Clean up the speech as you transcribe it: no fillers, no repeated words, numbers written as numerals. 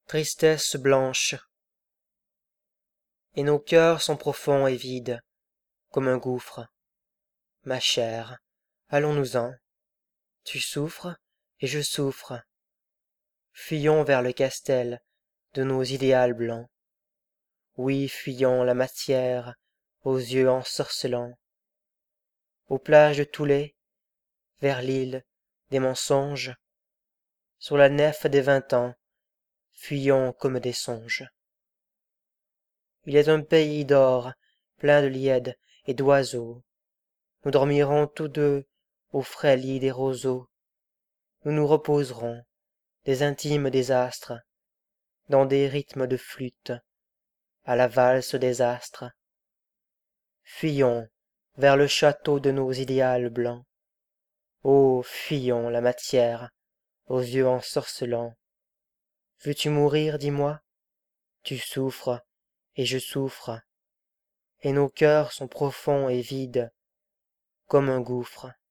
Tristesse blanche. Et nos cœurs sont profonds et vides, comme un gouffre. Ma chère, allons-nous-en. Tu souffres, et je souffre. Fuyons vers le castel de nos idéals blancs. Oui, fuyons la matière aux yeux ensorcelants. Aux plages de Thoulet, vers l'île des mensonges, sur la nef des 20 ans, fuyons comme des songes. Il est un pays d'or, plein de lièdes et d'oiseaux. Nous dormirons tous deux au frais lit des roseaux. Nous nous reposerons, des intimes désastres, dans des rythmes de flûte, à la valse des astres. Fuyons vers le château de nos idéals blancs. Oh, fuyons la matière, aux yeux ensorcelants. Veux-tu mourir, dis-moi? Tu souffres, et je souffre, et nos cœurs sont profonds et vides, comme un gouffre.